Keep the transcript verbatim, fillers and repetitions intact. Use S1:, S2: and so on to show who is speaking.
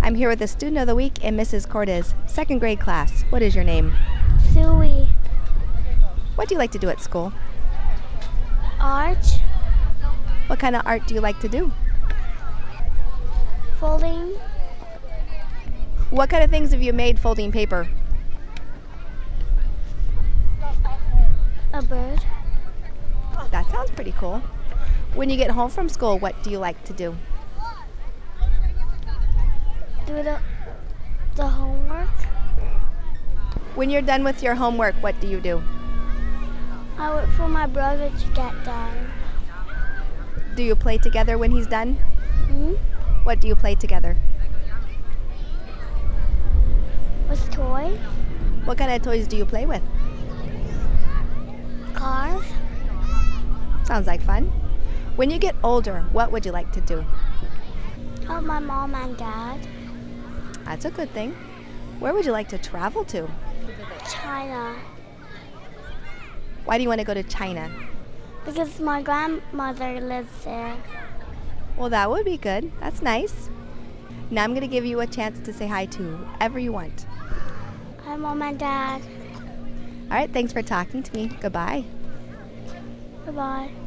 S1: I'm here with the student of the week in Missus Cordes, second grade class. What is your name?
S2: Suey.
S1: What do you like to do at school?
S2: Art.
S1: What kind of art do you like to do?
S2: Folding.
S1: What kind of things have you made folding paper?
S2: A bird.
S1: That sounds pretty cool. When you get home from school, what do you like to do?
S2: Do the, the homework.
S1: When you're done with your homework, what do you do?
S2: I wait for my brother to get done.
S1: Do you play together when he's done?
S2: Hmm?
S1: What do you play together?
S2: With toy.
S1: What kind of toys do you play with?
S2: Cars.
S1: Sounds like fun. When you get older, what would you like to do?
S2: Help my mom and dad.
S1: That's a good thing. Where would you like to travel to?
S2: China.
S1: Why do you want to go to China?
S2: Because my grandmother lives there.
S1: Well, that would be good. That's nice. Now I'm going to give you a chance to say hi to whoever you want.
S2: Hi, Mom and Dad.
S1: All right, thanks for talking to me. Goodbye.
S2: Goodbye.